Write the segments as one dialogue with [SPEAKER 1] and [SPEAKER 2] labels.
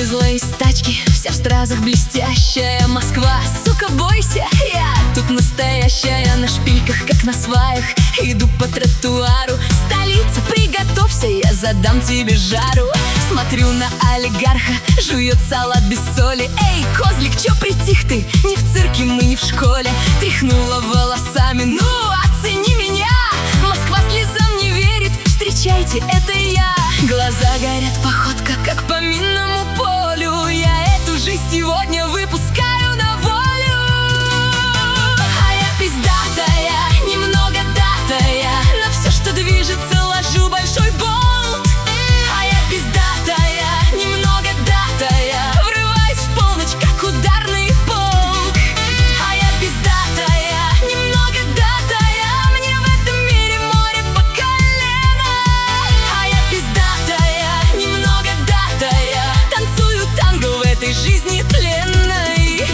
[SPEAKER 1] Вылезла из тачки, вся в стразах блестящая. Москва, сука, бойся, я тут настоящая. На шпильках, как на сваях, иду по тротуару. Столица, приготовься, я задам тебе жару. Смотрю на олигарха, жует салат без соли. Эй, козлик, чё притих ты? Не в цирке мы, не в школе. Тряхнула волосами, ну, оцени меня. Москва слезам не верит, встречайте, это я. Глаза горят, походка, как по минному полю. Я эту жизнь сегодня выпускаю на волю. А я пиздатая, немного датая. На все, что движется, ложу большой болт. А я пиздатая, немного датая. Врываюсь в полночь, как ударный полк. А я пиздатая, немного датая. Мне в этом мире море по колено. А я пиздатая, немного датая. Танцую танго в этой жизни тленной.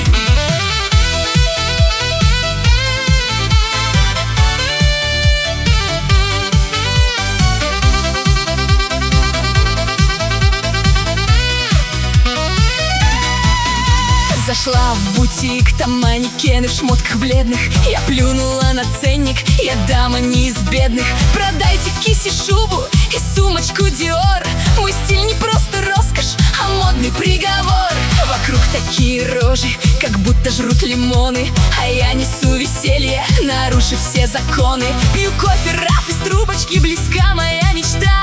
[SPEAKER 1] Зашла в бутик, там манекены в шмотках бледных. Я плюнула на ценник, я дама не из бедных. Продайте киси шубу и сумочку Dior. Мой стиль не просто роскошь, а модный приговор. Вокруг такие рожи, как будто жрут лимоны. А я несу веселье, нарушив все законы. Пью кофе, раф из трубочки, близка моя мечта.